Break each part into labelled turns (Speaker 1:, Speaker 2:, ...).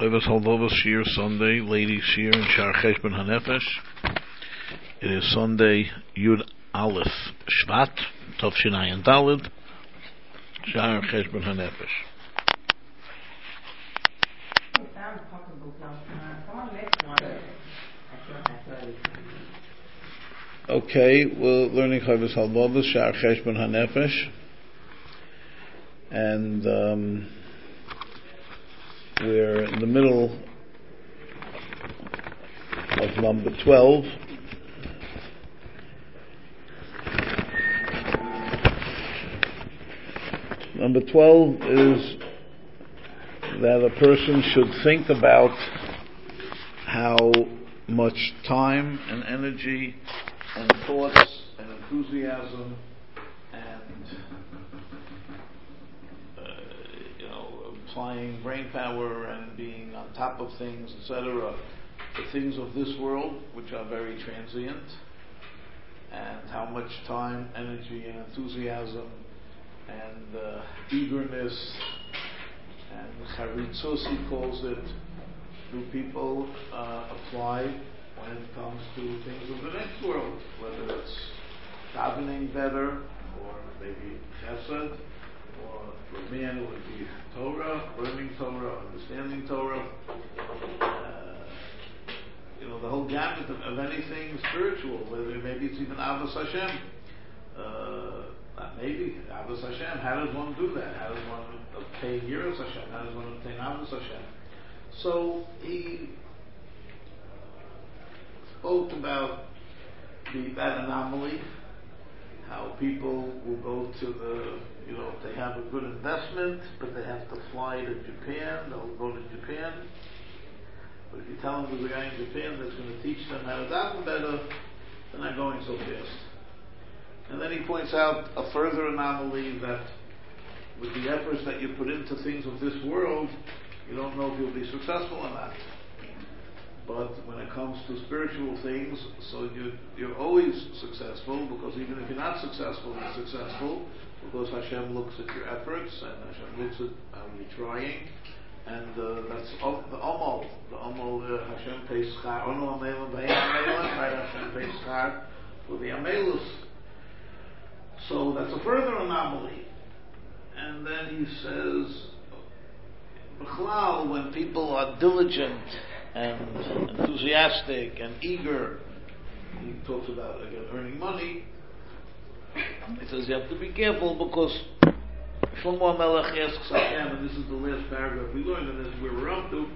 Speaker 1: Levis Haldovas Shir Sunday, Ladies Shir and Shar Cheshbon HaNefesh. It is Sunday, Yud Aleph Shvat, Tov Shinayin Dalid, Shar Cheshbon HaNefesh. Okay, we're learning Levis Haldovas Shar Cheshbon HaNefesh, and we're in the middle of number 12. Number 12 is that a person should think about how much time and energy and thoughts and enthusiasm and applying brain power and being on top of things, etc., the things of this world, which are very transient, and how much time, energy, and enthusiasm and eagerness and charitzus, he calls it, do people apply when it comes to things of the next world, whether it's davening better, or maybe chesed, or for a man it would be Torah, learning Torah, understanding Torah, the whole gamut of anything spiritual, whether maybe it's even Avos Hashem. Maybe Avos Hashem. How does one do that? How does one obtain Yiras Hashem? How does one obtain Avos Hashem? So he spoke about that anomaly, how people will go to if they have a good investment, but they have to fly to Japan, they'll go to Japan. But if you tell them there's a guy in Japan that's going to teach them how to daven better, they're not going so fast. And then he points out a further anomaly that with the efforts that you put into things of this world, you don't know if you'll be successful or not. But when it comes to spiritual things, so you're always successful, because even if you're not successful, you're successful, because Hashem looks at your efforts, and Hashem looks at how you're trying, and that's the Omal. The Omal, Hashem pays schar, Ono Amelim V'Ein Amelim, right? Hashem pays schar for the Amelus. So that's a further anomaly. And then he says, B'chlal, when people are diligent and enthusiastic and eager, he talks about, again, earning money. He says you have to be careful, because Shlomo HaMelech asks Hashem, and this is the last paragraph we learned, and this is where we're up to,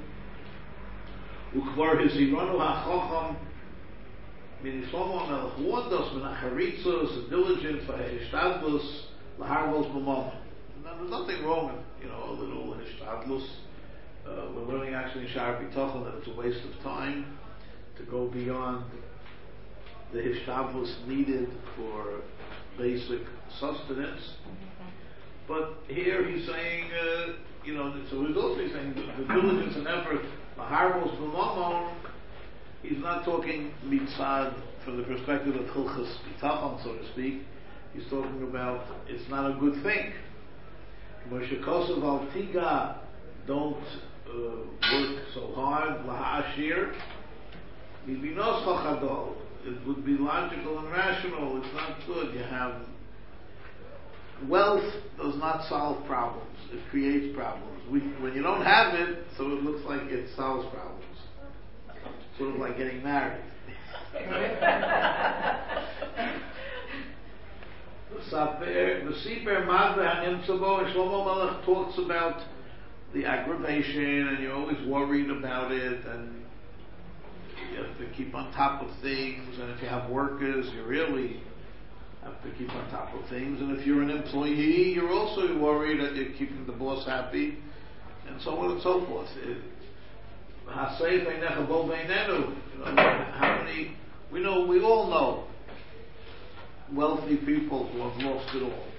Speaker 1: Ukvar Hiziranu HaChocham, meaning Shlomo HaMelech warned us, Menacharitzos, and diligent, V'Hishtadlus, L'Harvos B'Mamon. There's nothing wrong with, a little Hishtadlus. We're learning actually in Sha'ar B'Tachon that it's a waste of time to go beyond the Hishtadlus needed for basic sustenance. But here he's saying, so he's also saying the diligence and effort, L'Harvos B'Mamon, he's not talking mitzad from the perspective of Hilchas B'Tachon, so to speak. He's talking about it's not a good thing. Moshe Kosev al Tiga, don't work so hard. Lahashir, Mibinos Chachadol. It would be logical and rational. It's not good. You have wealth does not solve problems. It creates problems. When you don't have it, so it looks like it solves problems. Sort of like getting married. The Sefer Mazda Hanimtzabo, and Shlomo Melech talks about the aggravation, and you're always worried about it, and you have to keep on top of things, and if you have workers, you really have to keep on top of things, and if you're an employee, you're also worried that you're keeping the boss happy, and so on and so forth. How many, we all know wealthy people who have lost it all.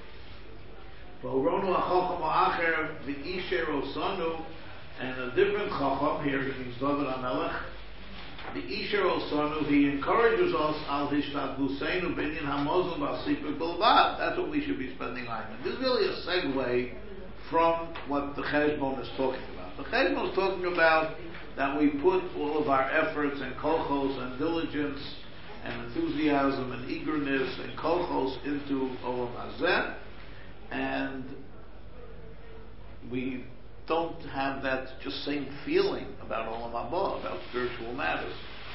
Speaker 1: And a different chacham, here he means David HaMelech, the Isher Osanu, he encourages us al hishtadluseinu binyan hamozon b'asipik bilvad. That's what we should be spending time on. This is really a segue from what the Cheshbon is talking about. The Cheshbon is talking about that we put all of our efforts and kolchos and diligence and enthusiasm and eagerness and kolchos into Olam Hazeh, and we don't have that just same feeling about Olam Haba, about spiritual matters.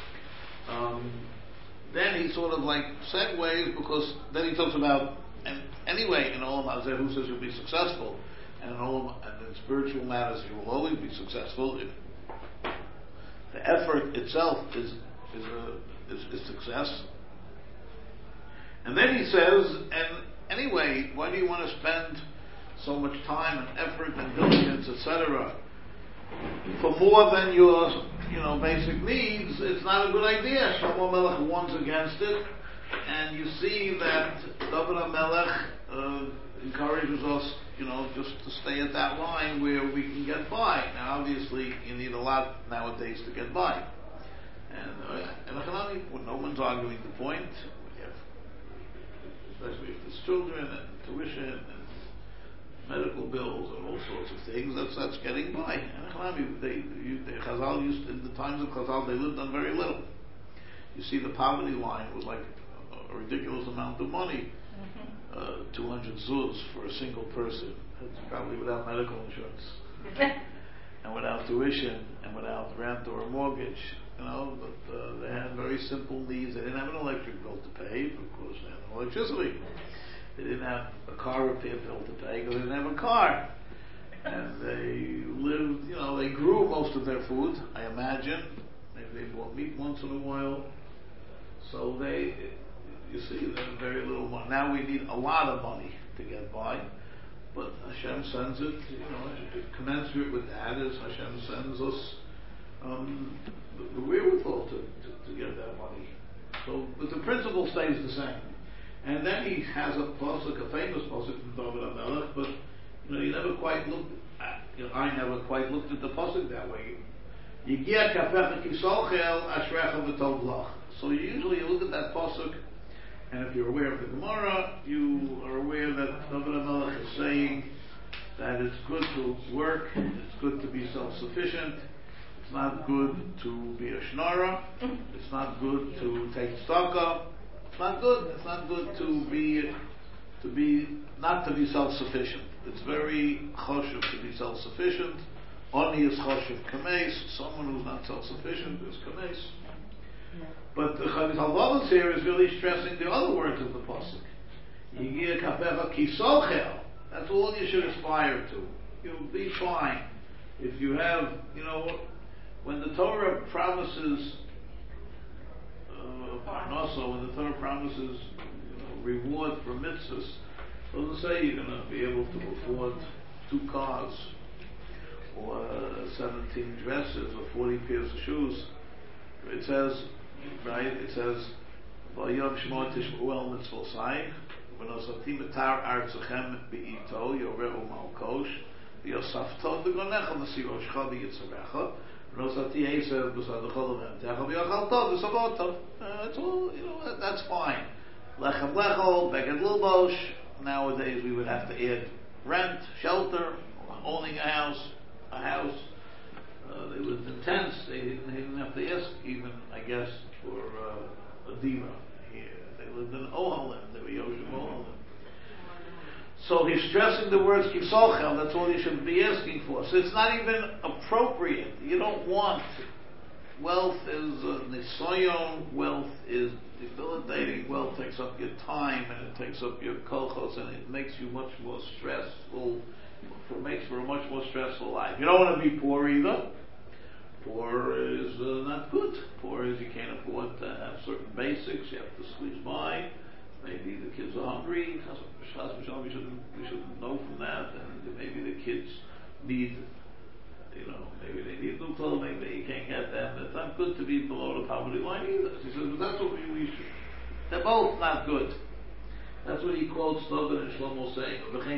Speaker 1: Then he sort of like segues, because then he talks about, and anyway, in Olam Hazeh, who says you'll be successful? And in spiritual matters, you will always be successful. The effort itself is success. And then he says, and anyway, why do you want to spend so much time and effort and diligence, etc., for more than your, basic needs? It's not a good idea. Shlomo Melech warns against it, and you see that David HaMelech encourages us, just to stay at that line where we can get by. Now, obviously, you need a lot nowadays to get by. And no one's arguing the point, especially if there's children and tuition and medical bills and all sorts of things, that's getting by. And Chazal used, in the times of Chazal, they lived on very little. You see, the poverty line was like a ridiculous amount of money. 200 zuz for a single person. That's probably without medical insurance, and without tuition, and without rent or a mortgage. But they had very simple needs. They didn't have an electric bill to pay because they had no electricity. They didn't have a car repair bill to pay because they didn't have a car. And they lived, they grew most of their food, I imagine. Maybe they bought meat once in a while. So you see, there's very little money. Now we need a lot of money to get by, but Hashem sends it, commensurate with that is Hashem sends us the wherewithal to get that money. So, but the principle stays the same. And then he has a famous pasuk from David HaMelech, but you never quite looked at, I never quite looked at the pasuk that way. Yigia kafecha kisolchel ashrecha v'tov lach. So usually you look at that pasuk, and if you're aware of the Gemara, you are aware that David HaMelech is saying that it's good to work, it's good to be self-sufficient, it's not good to be a shnara, it's not good to take tzedakah, it's not good to be not to be self-sufficient. It's very choshev to be self-sufficient. Oni is choshev kameis, someone who's not self-sufficient is kameis. But the Chavis HaLavos here is really stressing the other words of the pasuk. Yigia kafecha kisochel. That's all you should aspire to. You'll be fine if you have, when the Torah promises parnasa, when the Torah promises reward for mitzvahs, it doesn't say you're going to be able to afford 2 cars or 17 dresses or 40 pairs of shoes. It says, right? It says, "Vayom shmo tishma'u el mitzvosai, v'nosati metar artzachem be'ito yorehu malkosh, v'yosafto v'gonecha m'siroshcha v'yitzarecha, v'nosati esev b'sadecha l'ventecha v'yachalto v'savoto." That's all. That's fine. Lechem lechol, beged lilbosh. Nowadays we would have to add rent, shelter, owning a house. They lived in tents. They didn't have to ask even, I guess, for a diva. They lived in Ohalim. They were Yoshim Ohalim. So he's stressing the words Kisochel. That's all you should be asking for. So it's not even appropriate. You don't want. Wealth is nisoyon. Wealth is debilitating. Wealth takes up your time and it takes up your kolchos and it makes you much more stressful. It makes for a much more stressful life. You don't want to be poor either. Poor is not good. Poor is you can't afford to have certain basics. You have to squeeze by. Maybe the kids are hungry. We shouldn't know from that. And maybe the kids need, maybe they need new clothing. They can't get them. It's not good to be below the poverty line either. He says, but that's what we should. They're both not good. That's what he quotes David and Shlomo saying.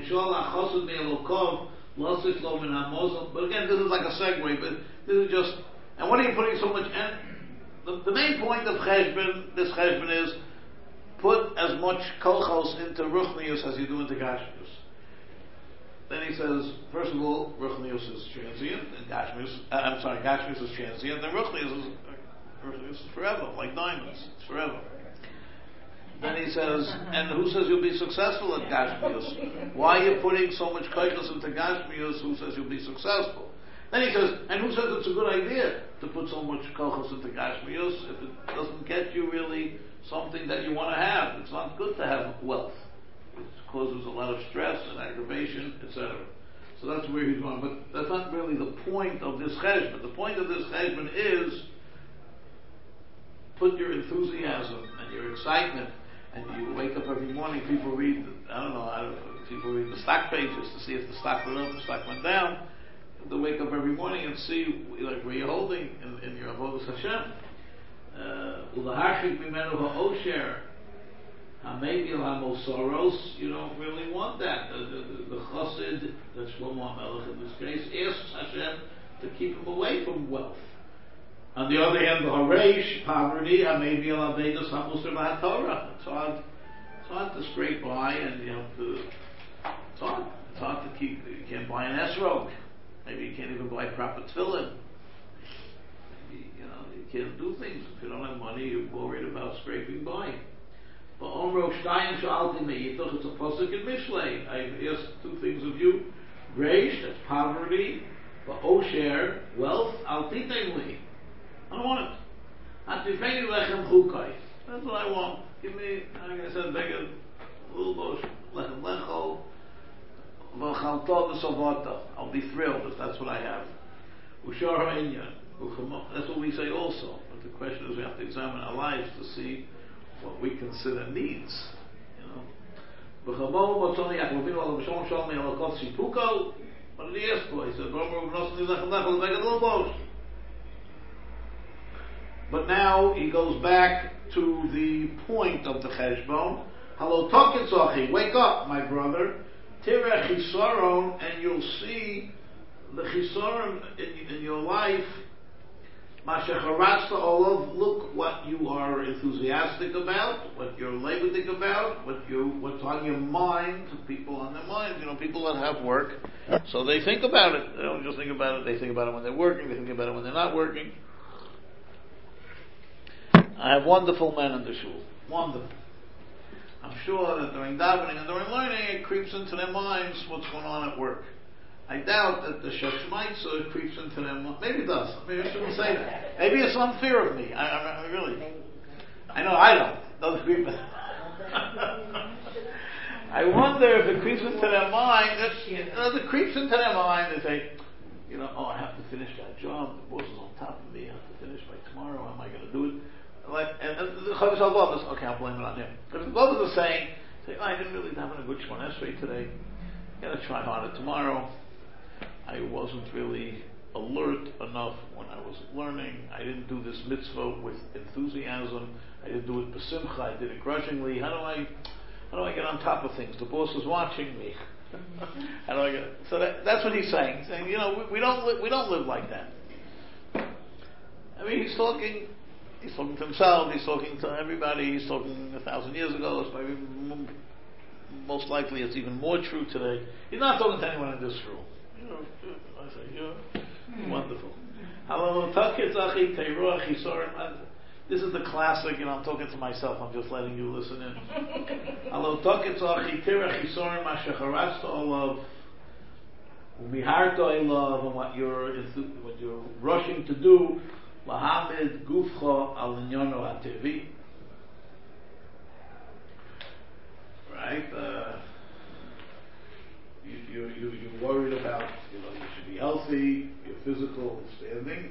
Speaker 1: But again, this is like a segue, but this is just, and what are you putting so much in? The main point of this cheshbon is, put as much kolchos into ruchnius as you do into gashmius. Then he says, first of all, Ruchnius is transient, and Gashmius is transient, and Ruchnius is forever, like diamonds, it's forever. Then he says, and who says you'll be successful at Gashmius? Why are you putting so much koichos into Gashmius? Who says you'll be successful? Then he says, and who says it's a good idea to put so much koichos into Gashmius if it doesn't get you really something that you want to have? It's not good to have wealth. It causes a lot of stress and aggravation, etc. So that's where he's going. But that's not really the point of this cheshbon. The point of this cheshbon is put your enthusiasm and your excitement, and you wake up every morning, people read, people read the stock pages to see if the stock went up, the stock went down. They wake up every morning and see like where you're holding in your avodas Hashem. Ulahachik mimenu ha'osher. Maybe Mosoros, you don't really want that. The chassid, that's Shlomo HaMelech in this case, asks Hashem to keep him away from wealth. On the other hand, the Haresh, poverty, maybe Alavedas HaMusar VaHaTorah. It's hard to scrape by, and you have to. It's hard to keep. You can't buy an esrog. Maybe you can't even buy proper tefillin. Maybe you can't do things if you don't have money. You're worried about scraping by. But Omro Shtayim Shalti Me, you thought it's a pasuk in Mishlei. I've asked two things of you: Reish, that's poverty; but Osher, wealth. Al Titayim. I don't want it. Atifeni lechem chukai. That's what I want. Give me, like I said, beg a little bosh lechem lechol v'chalto v'savata. I'll be thrilled if that's what I have. Ushar ha'inyan. That's what we say also. But the question is, we have to examine our lives to see what we consider needs, What did he ask for? He said, but now he goes back to the point of the cheshbon. Halo tokitzachi, wake up, my brother. Tireh chisaron, and you'll see the chisaron in your life. Look what you are enthusiastic about, what you're laboring about, what's on your mind. People on their mind, people that have work, so they think about it. They don't just think about it. They think about it when they're working. They think about it when they're not working. I have wonderful men in the shul. Wonderful. I'm sure that during davening and during learning, it creeps into their minds what's going on at work. I doubt that the Shashmaitza creeps into them. Maybe it does. Maybe I shouldn't say that. Maybe it's some fear of me. I really. I know I don't. It doesn't creep in. I wonder if it creeps into their mind. It creeps into their mind. They say, I have to finish that job. The boss is on top of me. I have to finish by tomorrow. How am I going to do it? And the Chavish Al-Bab is, okay, I'll blame it on him. But if the Bab is saying, I didn't really have a good Shemon Esrei today. I'm going to try harder tomorrow. I wasn't really alert enough when I was learning. I didn't do this mitzvah with enthusiasm. I didn't do it besimcha. I did it grudgingly. How do I get on top of things? The boss is watching me. How do I get? So that's what he's saying. He's saying, we don't live like that. I mean, he's talking to himself. He's talking to everybody. He's talking 1,000 years ago. It's maybe most likely it's even more true today. He's not talking to anyone in this room. I say, wonderful. This is the classic, I'm talking to myself, I'm just letting you listen in. And what you're rushing to do, right? You're worried about, you should be healthy, your physical standing.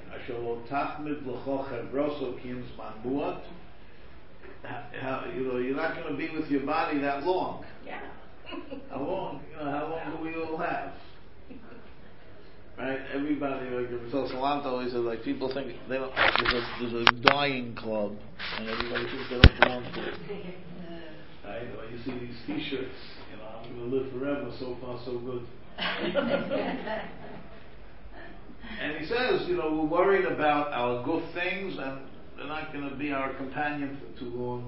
Speaker 1: You're not going to be with your body that long.
Speaker 2: Yeah.
Speaker 1: How long do we all have? Right? Everybody, like Salanto always says, people think they don't. There's a dying club, and everybody thinks they don't belong to it. Right? When you see these T-shirts, I'm going to live forever. So far, so good. And he says, we're worried about our good things, and they're not going to be our companion for too long.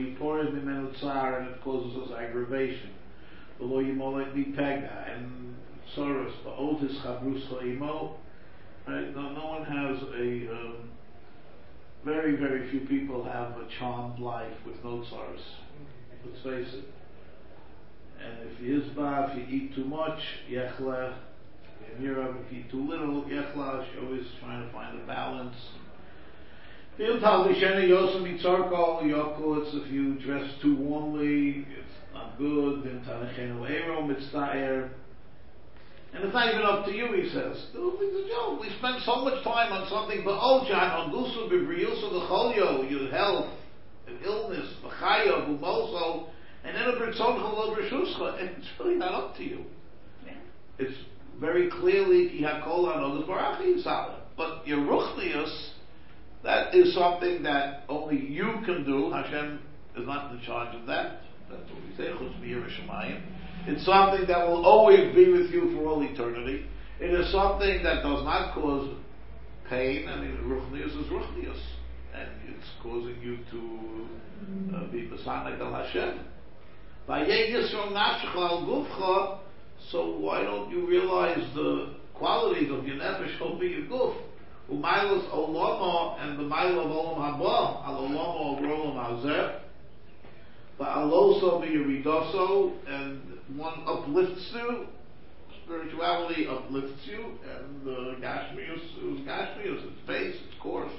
Speaker 1: And it causes us aggravation. And tzoros, ba'od his chabruscha imo. Right? No one has a. Very, very few people have a charmed life with no tzoros. Let's face it. And if he is bad, if you eat too much, yechleh. If you eat too little, yechleh. You're always trying to find a balance. If you dress too warmly, it's not good. And it's not even up to you, he says. It's a joke. We spend so much time on something, but on gusu b'briyusa l'cholyo, your health, and illness, b'chaya, b'moso, and then a b'ritzoncha lo b'rishuscha. It's really not up to you. Yeah. It's very clearly ki hakol hanodas barachi yisala. But your ruchnius, that is something that only you can do. Hashem is not in charge of that. That's what we say. Chutz b'yirah shamayim. It's something that will always be with you for all eternity. It is something that does not cause pain. I mean, ruchnius is ruchnius, and it's causing you to be besanek al Hashem. So why don't you realize the qualities of your nefesh over your guf? Umailos olama and the milo of olam haba al olama of olam hazeh. Ba'aloso v'yeridoso, and one uplifts you, spirituality uplifts you, and Gashmius is Gashmius, it's base, it's coarse.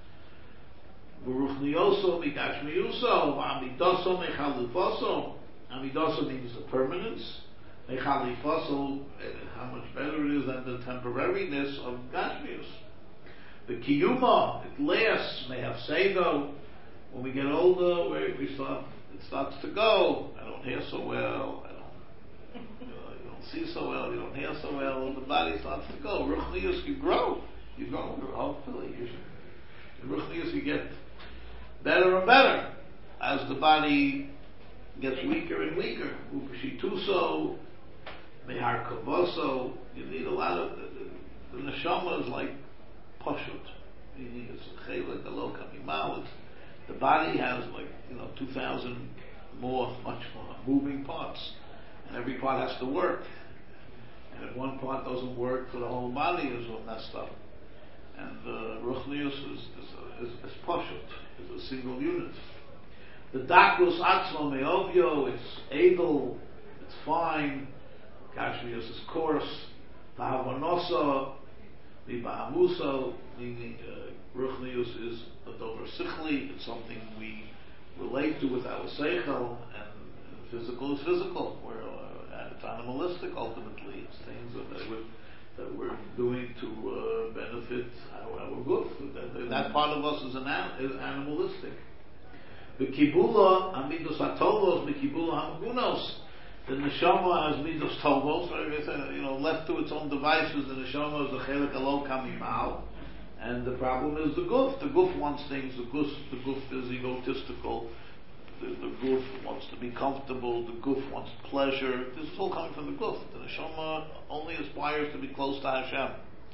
Speaker 1: V'ruchnioso v'gashmiuso, v'amidoso mechalufoso. Amidoso means the permanence. Mechalifoso, how much better it is than the temporariness of Gashmius. The kiyuma, it lasts, may have seido. When we get older, it starts to go. I don't hear so well. You don't see so well. You don't hear so well. The body starts to go. Ruchnius, you grow. You grow. Hopefully, in Ruchnius, you get better and better as the body gets weaker and weaker. Upashituso, mehar kavoso. You need a lot of the neshama is like pashut. You need a chelik, a lo kamimal. The body has 2,000 much more moving parts, and every part has to work. And if one part doesn't work, for the whole body is all messed up. And Ruchnius is pashut, is a single unit. The dakus atzmo meovyo, it's able, it's fine. Gashmius is coarse. Tahavonoso, mibahamuso, meaning Ruchnius is a dover sichli, it's something we relate to with our seichel, and physical is physical. It's animalistic ultimately. It's things that we're doing to benefit our guf. That part of us is animalistic. The kibula amidus hatovos, the kibula hamagunos. The neshama has midus tovos. Left to its own devices, the neshama is a chelik alo kamimal. And the problem is the guf. The guf wants things. The guf is egotistical. The guf wants to be comfortable. The guf wants pleasure. This is all coming from the guf. The neshama only aspires to be close to Hashem.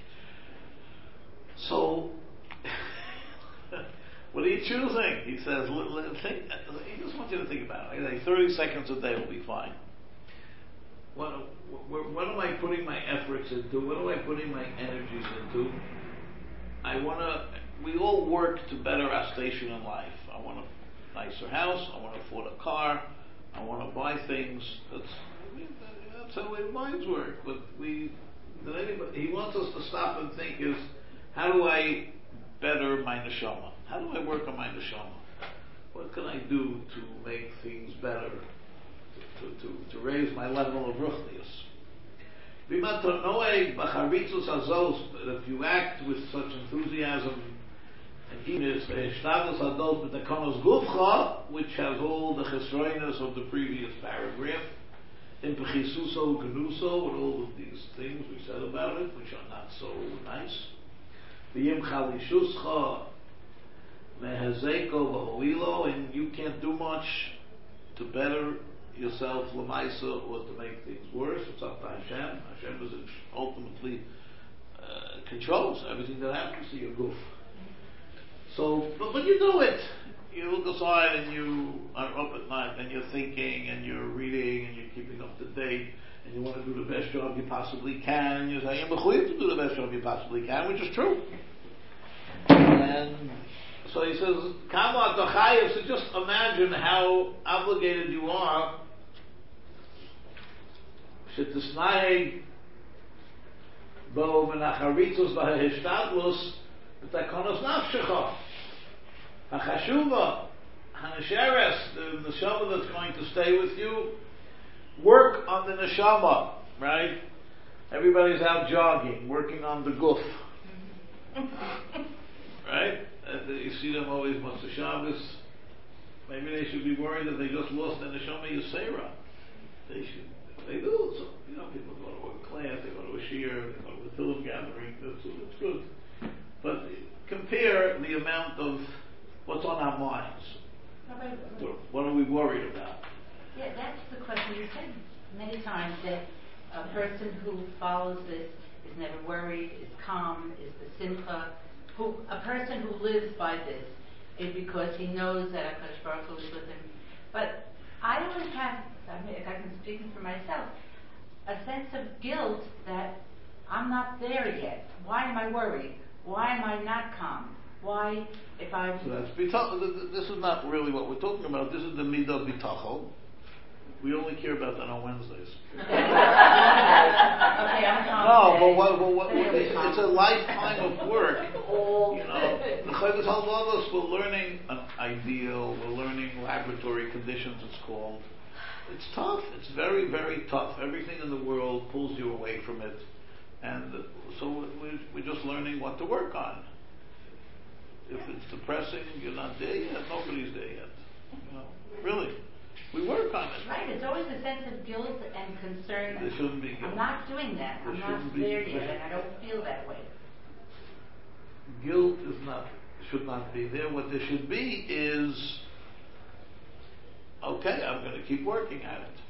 Speaker 1: So, what are you choosing? He says, he just wants you to think about it. 30 seconds a day will be fine. What am I putting my efforts into? What am I putting my energies into? We all work to better our station in life. I want a nicer house. I want to afford a car. I want to buy things. That's how the way the minds work. But he wants us to stop and think is, how do I better my neshama? How do I work on my neshama? What can I do to make things better? To raise my level of ruchnius? If you act with such enthusiasm and eagerness, which has all the chesroinus of the previous paragraph, with all of these things we said about it, which are not so nice. And you can't do much to better yourself lemaisa or to make things worse. It's up to Hashem. Hashem is ultimately controls everything that happens to your guf. So, but when you do it, you look aside and you are up at night and you're thinking and you're reading and you're keeping up to date and you want to do the best job you possibly can, and you say, you're mechuyev to do the best job you possibly can, which is true. And so he says, Kama Tachayev, so just imagine how obligated you are shetisnayeg bo menacharitzos v'heheshtadlus b'takonos nafshecha hachashuva hanesheres, the neshama that's going to stay with you. Work on the neshama, right? Everybody's out jogging, working on the guf. Right? You see them always Motzei Shabbos. Maybe they should be worried that they just lost the neshama Yisera. They do. So, people go to a class, they go to a shiur, they go to a Tillum gathering. That's good. But compare the amount of what's on our minds. What are we worried about?
Speaker 2: Yeah, that's the question. You said many times that a person who follows this is never worried, is calm, is the simcha. A person who lives by this is because he knows that HaKadosh Baruch Hu is with him. But I always have, if I'm speaking for myself, a sense of guilt that I'm not there yet. Why am I worried? Why am I not calm? Why, if I'm...
Speaker 1: So that's bitachon. This is not really what we're talking about. This is the midah bitachon. We only care about that on Wednesdays.
Speaker 2: Okay, I'm calm.
Speaker 1: No, but it's a lifetime of work. The Chayvus Halvados, we're learning an ideal, we're learning laboratory conditions, it's called. It's tough. It's very, very tough. Everything in the world pulls you away from it. And so we're just learning what to work on. If it's depressing, you're not there yet, nobody's there yet. Really. We work on it.
Speaker 2: Right, it's always a sense of guilt and concern.
Speaker 1: There shouldn't be guilt.
Speaker 2: I'm not doing that. I'm not there yet, and I don't feel that way.
Speaker 1: Guilt should not be there. What there should be is, okay, I'm going to keep working at it.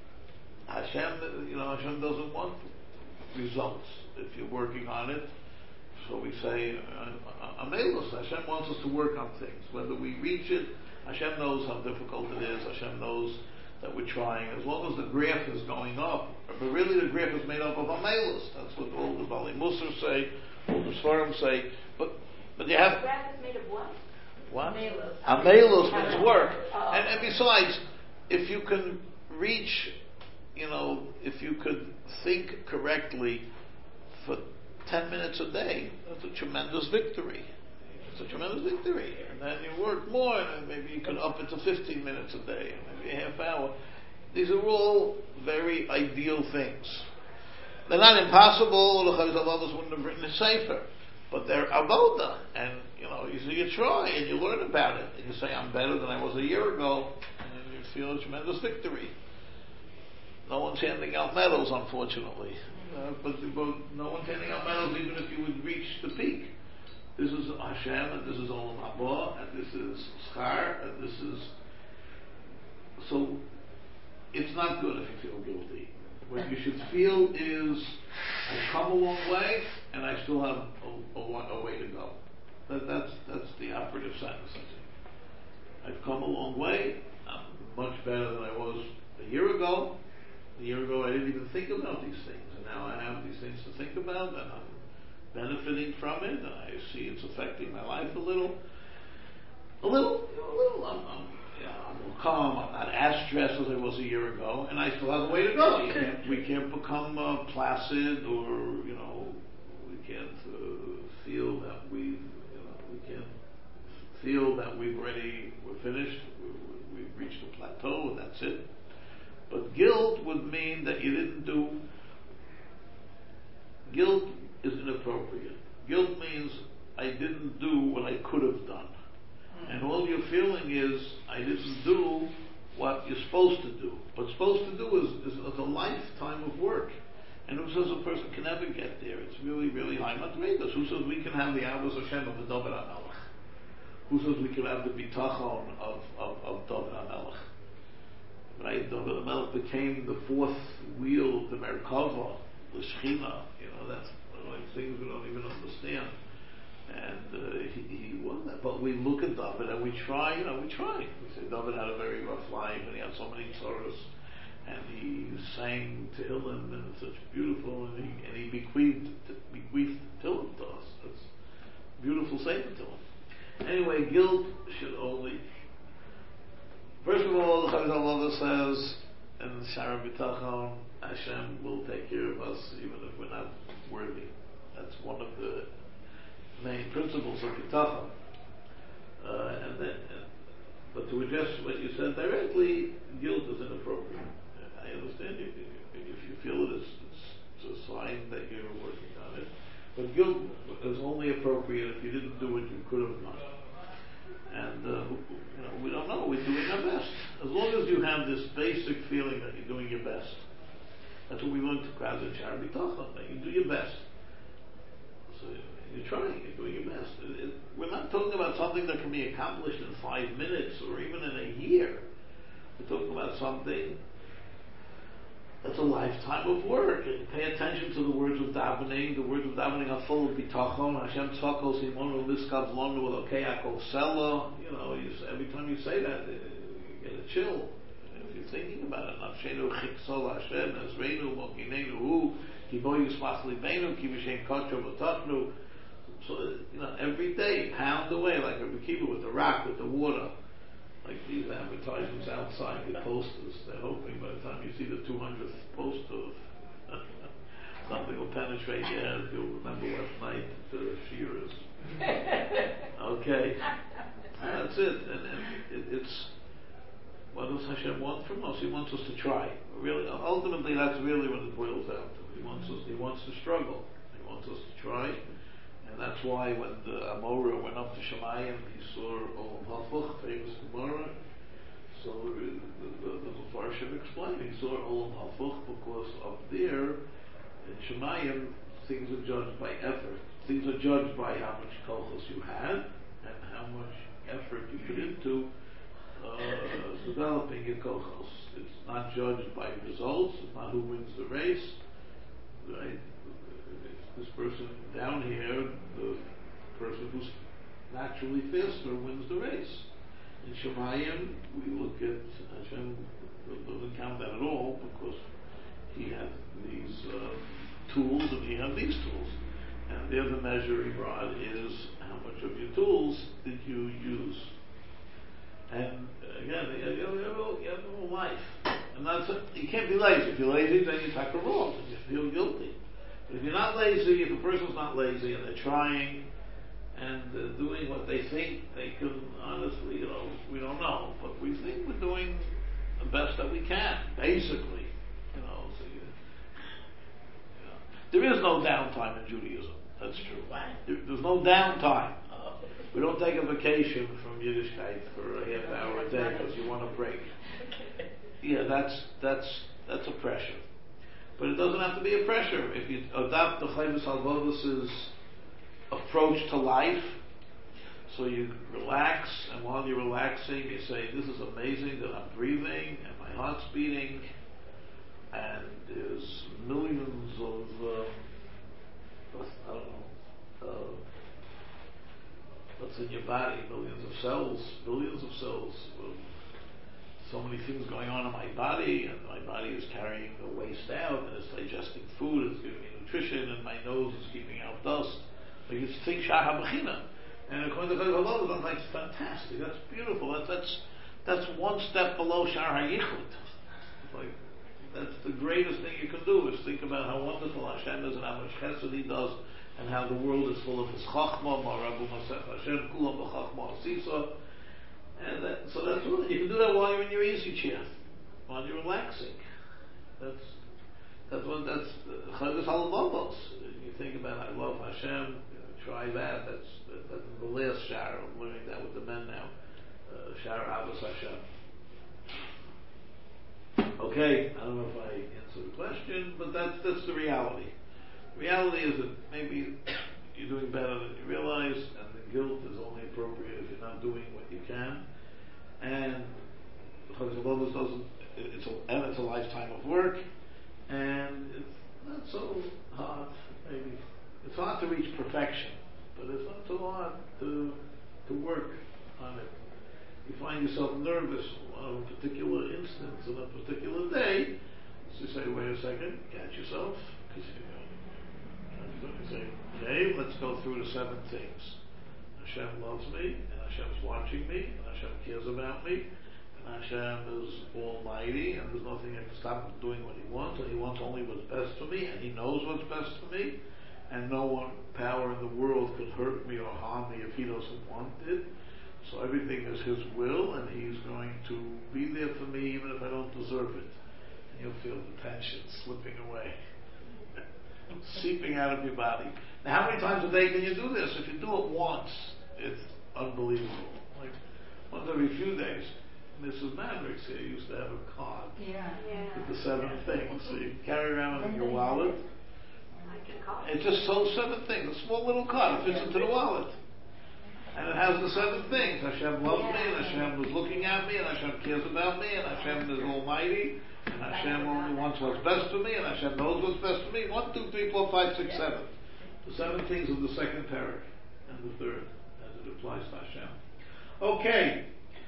Speaker 1: Hashem doesn't want results if you're working on it. So we say, Amelus, Hashem wants us to work on things. Whether we reach it, Hashem knows how difficult it is. Hashem knows that we're trying. As long as the graph is going up, but really the graph is made up of Amelus. That's what all the Bali Musar say, all the Svarim say. But you have...
Speaker 2: The graph is made of what?
Speaker 1: What?
Speaker 2: Amelus.
Speaker 1: Amelus means work. And besides, if you can reach, if you could think correctly for 10 minutes a day, that's a tremendous victory. It's a tremendous victory. And then you work more, and maybe you can up it to 15 minutes a day, maybe a half hour. These are all very ideal things. They're not impossible. The Chayvus Halvados wouldn't have written a sefer, but they're avoda. And you try and you learn about it, and you say, "I'm better than I was a year ago," and you feel a tremendous victory. No one's handing out medals, unfortunately, but no one's handing out medals even if you would reach the peak. This is Hashem, and this is Olam Haba, and this is Schar, and this is... So, it's not good if you feel guilty. What you should feel is, I've come a long way, and I still have a way to go. That's the operative sentence, I think. I've come a long way, I'm much better than I was a year ago. A year ago I didn't even think about these things, and now I have these things to think about, and I'm benefiting from it, and I see it's affecting my life a little. I'm more calm. I'm not as stressed as I was a year ago, and I still have a way to go. We can't become placid, or we can't feel that we can't feel that we're finished. We've reached a plateau, and that's it. But guilt would mean that you didn't do. Guilt is inappropriate. Guilt means I didn't do what I could have done. And all you're feeling is, I didn't do what you're supposed to do. What's supposed to do is a lifetime of work. And who says a person can never get there? It's really, really high madrigas. Who says we can have the Avos Hashem of the David HaMelech? Who says we can have the bitachon of David HaMelech? Right? David HaMelech became the fourth wheel of the Merkava, the Shechina. That's things we don't even understand. And he won that. But we look at David and we try. We say David had a very rough life and he had so many sorrows. and he sang Tehillim, and it's such beautiful, and he bequeathed Tehillim to us. That's beautiful statement to him. Anyway, guilt should only. First of all, the Chazal says in Shara B'Tachon, Hashem will take care of us even if we're not worthy. That's one of the main principles of B'Tachon. But to address what you said directly, guilt is inappropriate. I understand if you feel it's a sign that you're working on it. But guilt is only appropriate if you didn't do what you could have done. And we don't know. We're doing our best. As long as you have this basic feeling that you're doing your best. That's what we learned to crowd in Shara B'Tachon, that you do your best. So you're trying, you're doing your best. We're not talking about something that can be accomplished in 5 minutes or even in a year. We're talking about something that's a lifetime of work. And pay attention to the words of davening. The words of davening are full of bitachon. Hashem tzakos imonu miskav lonu elokei akol sela. Every time you say that, you get a chill. If you're thinking about it, nafshenu chiksol Hashem ezreinu mokinenu hu kibo yismach libenu ki v'shem kotcho v'tachnu. So every day, pound away like a Akiva with the rock, with the water. Like these advertisements outside, the posters. They're hoping by the time you see the 200th poster, something will penetrate your head. You'll remember last night the shearers. Okay, that's it. And it's what does Hashem want from us? He wants us to try. Really, ultimately, that's really what it boils down to. He wants to struggle. He wants us to try. And that's why when the Amorah went up to Shemayim, he saw Olam Hafuch, famous Gemara. So the Mepharshim explained, he saw Olam Hafuch because up there, in Shemayim, things are judged by effort. Things are judged by how much kochos you had, and how much effort you put into developing your kochos. It's not judged by results, it's not who wins the race, right? This person down here, the person who's naturally faster wins the race. In Shemayim, we look at Hashem doesn't count that at all because he had these tools and he had these tools. And the other measuring rod is how much of your tools did you use. And again, you have a whole life. And you can't be lazy. If you're lazy, then you take a wrong and you feel guilty. If you're not lazy, if a person's not lazy and they're trying and they're doing what they think they can, honestly, we don't know, but we think we're doing the best that we can, basically. There is no downtime in Judaism. That's true. There's no downtime. We don't take a vacation from Yiddishkeit for a half hour a day because you want a break. Yeah, that's a pressure. But it doesn't have to be a pressure. If you adopt the Chavis Halvodis' approach to life, so you relax, and while you're relaxing, you say, this is amazing that I'm breathing, and my heart's beating, and there's millions of, what's in your body, billions of cells, so many things going on in my body, and my body is carrying the waste out, and it's digesting food, it's giving me nutrition, and my nose is keeping out dust. Like you think Shah HaBechina. And according to Chazal, I'm like, fantastic, that's beautiful, that's one step below Shar HaYichud. Like, that's the greatest thing you can do, is think about how wonderful Hashem is, and how much chesed He does, and how the world is full of His Chachma, Ma'arabu Masech Hashem, Kulam B'Chachma Asisa. And so that's what you can do that while you're in your easy chair, while you're relaxing. That's Chavis Halavavos. You think about, I love Hashem. Try that. That's the last shar. I'm learning that with the men now. Shar Abbas Hashem. Okay, I don't know if I answered the question, but that's the reality. The reality is that maybe you're doing better than you realize, and the guilt is only appropriate if you're not doing what you can. And Chazal doesn't. It's a lifetime of work, and it's not so hard. Maybe it's hard to reach perfection, but it's not so hard to work on it. you find yourself nervous on a particular instance, on a particular day, so you say, wait a second, catch yourself, because you say, okay, let's go through the 7 things. Hashem loves me, and Hashem's watching me, and Hashem cares about me, and Hashem is almighty, and there's nothing that can stop him doing what he wants, and he wants only what's best for me, and he knows what's best for me, and no one power in the world could hurt me or harm me if he doesn't want it. So everything is his will, and he's going to be there for me even if I don't deserve it. And you'll feel the tension slipping away, seeping out of your body. Now, how many times a day can you do this? If you do it once, it's unbelievable. Like once every few days. Mrs. Mavericks here used to have a card with the 7 things. So you carry around in your wallet. It's just so 7 things. A small little card. It fits into the wallet. And it has the 7 things. Hashem loves me, and Hashem is looking at me, and Hashem cares about me, and Hashem is almighty, and Hashem only wants what's best for me, and Hashem knows what's best for me. 1, 2, 3, 4, 5, 6, 7. The 7 things of the second parak, and the third, as it applies to Hashem. Okay.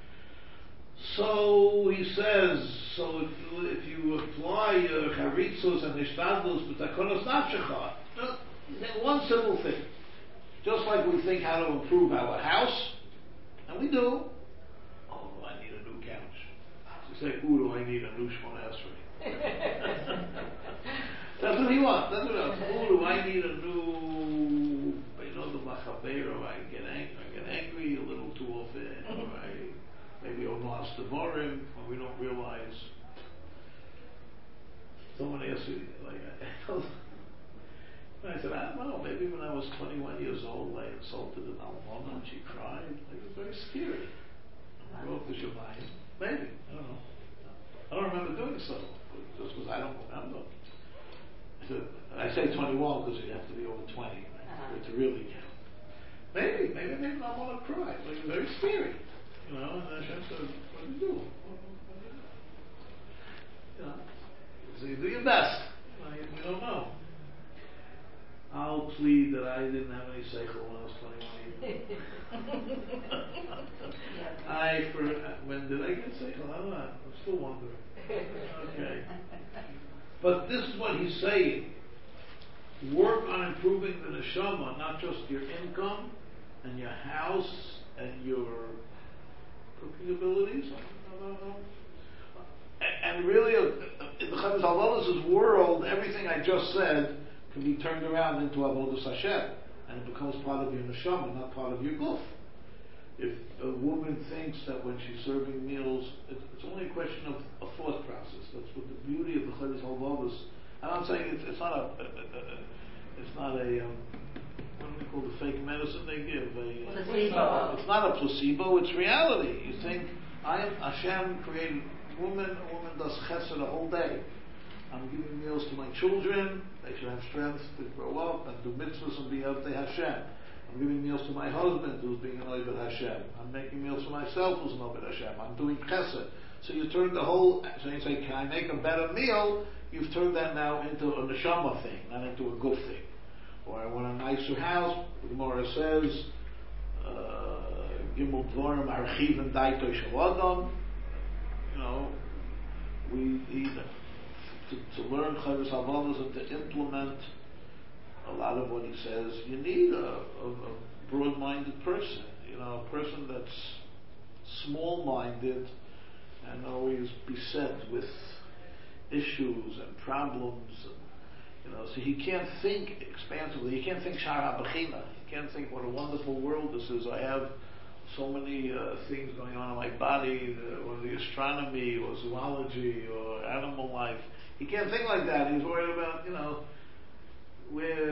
Speaker 1: So he says, so if you apply charitzos and ishtadlus b'takonos nafshecha, one simple thing. Just like we think how to improve our house, and we do. Oh, I need a new couch. So you say, ooh, do I need a new Shmona Esrei? That's what he wants. That's what he wants. Ooh, do I need a new, the machabero? I get angry a little too often, or maybe I'm lost the morim when we don't realize. Someone asked me, I said, I don't know, maybe when I was 21 years old, I insulted an almana and she cried. It was very scary. I wrote the Shemayim. Maybe. I don't know. I don't remember doing so. Just because I don't remember. I say 21 because you have to be over 20 to really count. Maybe I want to cry. It was very scary. And Hashem said, what do you do? So you do your best. You don't know. I'll plead that I didn't have any seichel when I was 21 years. When did I get seichel? I don't know. I'm still wondering. Okay. But this is what he's saying. Work on improving the neshama, not just your income and your house and your cooking abilities. And really, in the Chavis HaLolos' world, everything I just said can be turned around into Avodas Hashem, and it becomes part of your neshama, not part of your guf. If a woman thinks that when she's serving meals, it's only a question of a thought process. That's what the beauty of the Chavis HaLolos. And I'm saying it's not a what do we call the fake medicine they give?
Speaker 2: Placebo.
Speaker 1: It's not a placebo. It's reality. You think Hashem created woman. A woman does chesed the whole day. I'm giving meals to my children. They should have strength to grow up and do mitzvahs and be Avdei Hashem. I'm giving meals to my husband who's being an Oved Hashem. I'm making meals for myself who's an Oved Hashem. I'm doing chesed. So you turn the whole. So you say, can I make a better meal? You've turned that now into a neshama thing, not into a guf thing. Or I want a nicer house. The Gemara says, Gimel Dvorim Archiv and Daito Shaladam. We need to learn Chavis HaLolos and to implement a lot of what he says. You need a broad-minded person. A person that's small-minded and always beset with issues and problems. So he can't think expansively. He can't think Shar HaBechina. He can't think what a wonderful world this is. I have so many things going on in my body, or the astronomy, or zoology, or animal life. He can't think like that. He's worried about, where,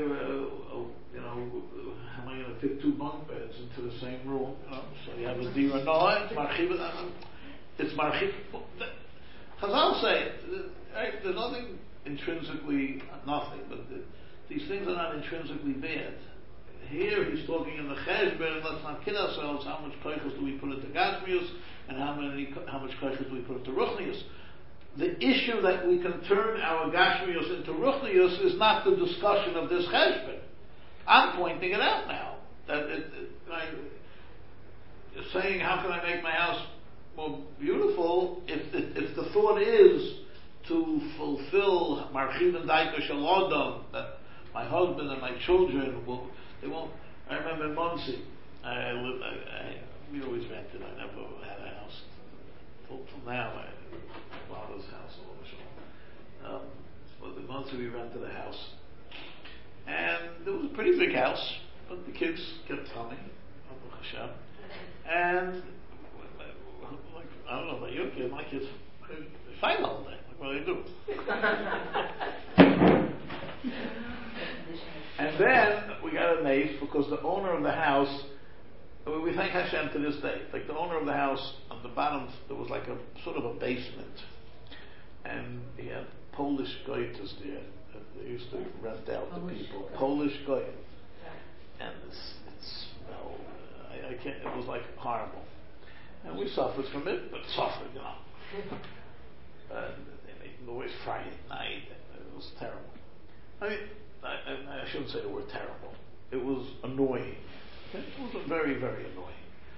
Speaker 1: am I going to fit 2 bunk beds into the same room? So you have a dira. No, it's marchiv. It's marchiv. Chazal say it. Right? There's nothing intrinsically, but these things are not intrinsically bad. Here he's talking in the cheshbon, let's not kid ourselves, how much koichos do we put into gashmius, and how much koichos do we put into ruchnius. The issue that we can turn our gashmius into ruchnius is not the discussion of this cheshbon. I'm pointing it out now. That saying, how can I make my house more beautiful if the thought is to fulfill Marchiv and Daito Shel Adam, that my husband and my children they won't. I remember in Muncie, we always rented. I never had a house. Till now, my father's house. But in Muncie we rented a house, and it was a pretty big house, but the kids kept coming, Baruch Hashem, and like, I don't know about your kids, my kids they fight all day. Like, what do they do? And then we got a mace because the owner of the house, we thank Hashem to this day. Like the owner of the house, on the bottom there was like a sort of a basement, and he had Polish goytas there that they used to rent out to people. Polish goytas, and it smelled. I can't. It was like horrible, and we suffered from it, but suffered, And they made noise Friday night. And it was terrible. I mean, I shouldn't say the word terrible. It was annoying. Okay? It was very, very annoying.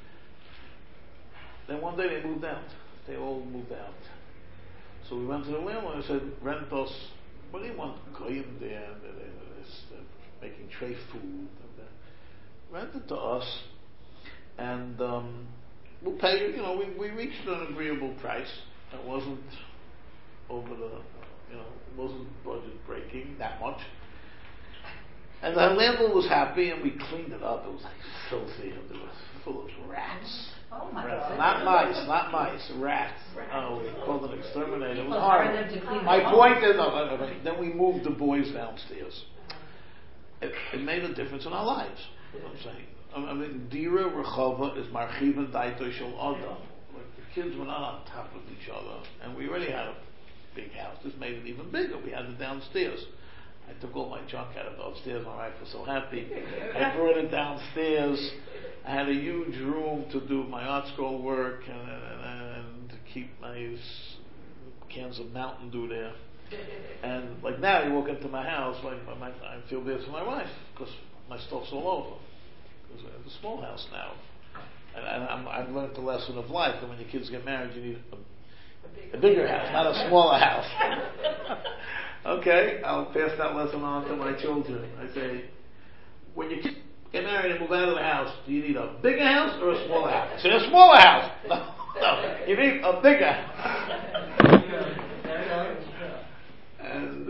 Speaker 1: Then one day they moved out. They all moved out. So we went to the landlord and said, rent us. What do you want? Goyim there. They're making tray food. Rent it to us. And we'll pay you. We reached an agreeable price. It wasn't over the, it wasn't budget breaking that much. And the landlord was happy, and we cleaned it up. It was like filthy. It was full of rats.
Speaker 2: Oh my
Speaker 1: rats.
Speaker 2: God!
Speaker 1: Not mice, rats. Oh, we called it exterminator. It was horrible.
Speaker 2: My
Speaker 1: point is, then we moved the boys downstairs. It made a difference in our lives. That's what I'm saying. I mean, Dira Rechava is Marchiv and Daito Shel Adam. The kids were not on top of each other, and we already had a big house. This made it even bigger. We had it downstairs. I took all my junk out of the upstairs. My wife was so happy. I brought it downstairs. I had a huge room to do my art scroll work and to keep my cans of Mountain Dew there. And like now, you walk into my house, I feel bad for my wife because my stuff's all over. Because we have a small house now, and I've learned the lesson of life that when your kids get married, you need a bigger house, not a smaller house. Okay, I'll pass that lesson on to my children. I say, when you get married and move out of the house, do you need a bigger house or a smaller house? I say, a smaller house. No, you need a bigger house. And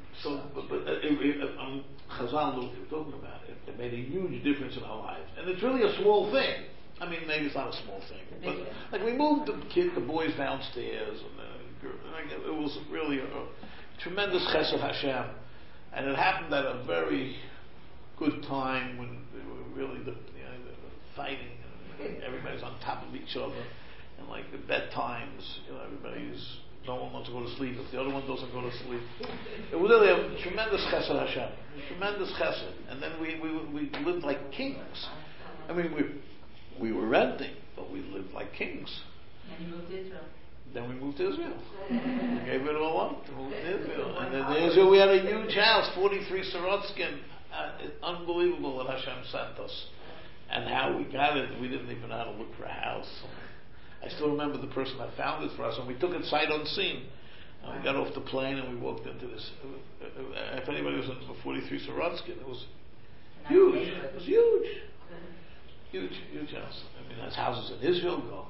Speaker 1: Chazal knew what they were talking about. It made a huge difference in our lives. And it's really a small thing. I mean, maybe it's not a small thing. But like we moved the boys downstairs, and it was really a tremendous chesed Hashem, and it happened at a very good time when they were really the fighting, and everybody's on top of each other, and like the bedtimes, no one wants to go to sleep if the other one doesn't go to sleep. It was really a tremendous chesed Hashem, tremendous chesed, and then we lived like kings. I mean, we were renting, but we lived like kings.
Speaker 2: And you moved to Israel.
Speaker 1: Then we moved to Israel. We gave it all up to move to Israel. And then in Israel we had a huge house, 43 Sorotskin. It's unbelievable what Hashem sent us. And how we got it, we didn't even know how to look for a house. I still remember the person that found it for us, and we took it sight unseen. And we got off the plane and we walked into this. If anybody was in the 43 Sorotskin, it was huge. It was huge. Huge house. I mean, as houses in Israel go.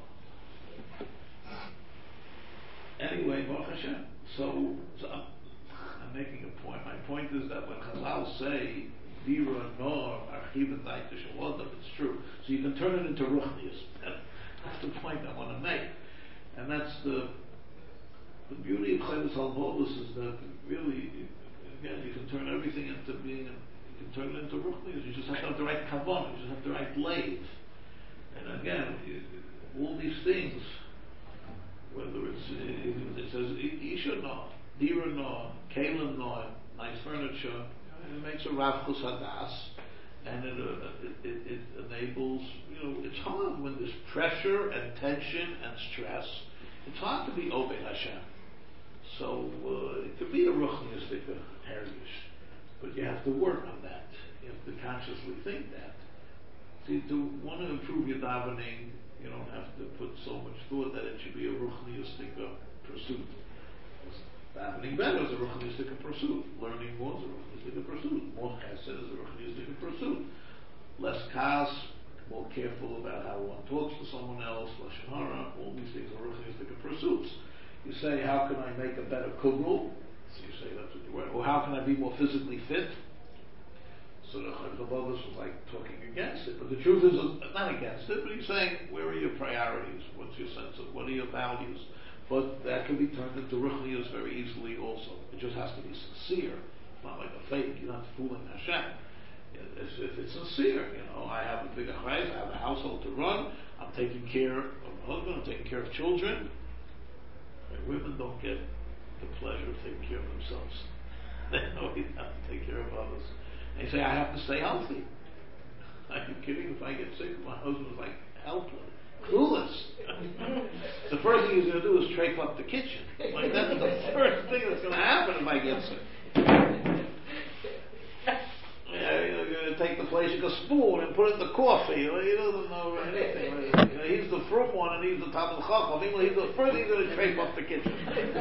Speaker 1: Anyway, Baruch Hashem. So I'm making a point. My point is that when Chazal say Dira Nor Archiv and Daito Shel Adam, it's true. So you can turn it into Ruchnius. That's the point I want to make. And that's the beauty of Chayvus Halvodus is that really, again, you can turn everything into being, you can turn it into Ruchnius. You just have to have the right kavanah. You just have the right lave. And again, all these things, whether it says Isha no, Dira no, Kalim no, nice furniture, it makes a Ravchus Hadas, and it enables, it's hard when there's pressure and tension and stress. It's hard to be Obed Hashem. So it could be a Ruchniistic heritage, but you have to work on that. You have to consciously think that. See, to want to improve your davening, You don't have to put so much thought that it should be a ruchniistic pursuit. Davening better is a ruchniistic pursuit. Learning more is a ruchniistic pursuit. More chesed is a ruchniistic pursuit. Less kas, more careful about how one talks to someone else, lashon hara, all these things are ruchniistic pursuits. You say, how can I make a better kugel? So you say that's what you want. Or how can I be more physically fit? So the Chabad was like talking against it. But the truth is, not against it, but he's saying, where are your priorities? What's your sense of, what are your values? But that can be turned into ruchnius very easily also. It just has to be sincere. It's not like a fake. You're not fooling Hashem. If it's sincere, I have a big achayis, I have a household to run, I'm taking care of my husband, I'm taking care of children. Right? Women don't get the pleasure of taking care of themselves. They always have to take care of others. And you say, I have to stay healthy. Are you kidding? If I get sick, my husband's like helpless, clueless. The first thing he's going to do is trape up the kitchen. Like, that's the first thing that's going to happen if I get sick. You're going to take the plastic spoon and put it in the coffee. He doesn't know anything. He's the fruit one and he's the Talmid Chacham. He's the first thing he's going to trape up the kitchen.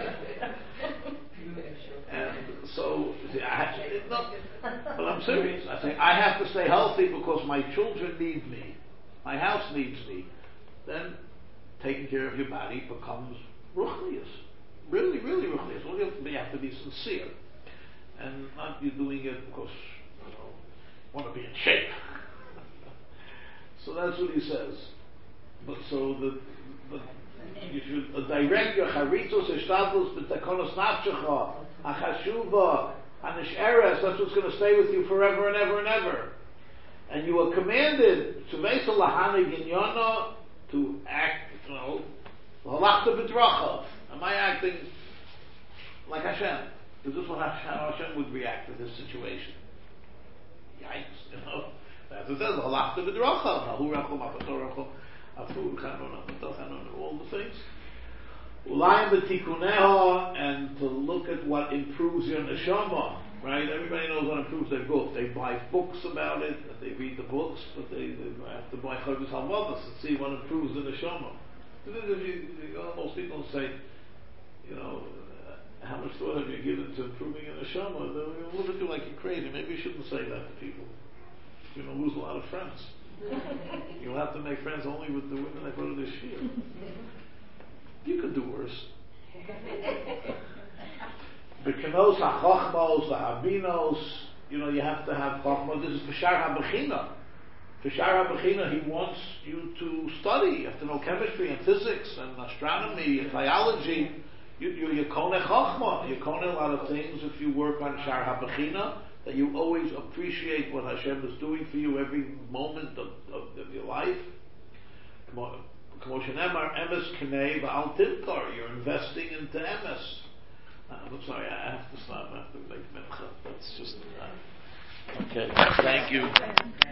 Speaker 1: And so, but I'm serious. I say, I have to stay healthy because my children need me. My house needs me. Then, taking care of your body becomes ruchnius. Really, really ruchnius. Well, you have to be sincere. And not you doing it because, want to be in shape. So that's what he says. But so you should direct your charitos, eshtadlus, b'takonos nafshecha, achashuva, hanisheres. That's what's going to stay with you forever and ever and ever. And you are commanded to veisa lahanig inyana, to act, halachta b'drachav. Am I acting like Hashem? Is this what Hashem would react to this situation? Yikes, That's what it says, halachta b'drachav, nahu rachom, apator rachom, all the things. Ulayim b'tikuneha, and to look at what improves your neshama, right? Everybody knows what improves their guf. They buy books about it, and they read the books, but they have to buy Chodesh HaMadas and see what improves the neshama. Most people say, how much thought have you given to improving your neshama? They'll look at you like you're crazy. Maybe you shouldn't say that to people. You're going to lose a lot of friends. You'll have to make friends only with the women that go to the shir. You could do worse. The kenos, ha-chochmos, the habinos, you have to have chochmah. This is Fashar HaBechina. Fashar HaBechina, he wants you to study. You have to know chemistry and physics and astronomy and biology. You're koneh chochmah. You're koneh a lot of things if you work on Shar HaBechina, that you always appreciate what Hashem is doing for you every moment of your life. You're investing into emes. I'm sorry, I have to stop. I have to make mincha. That's just okay. Thank you.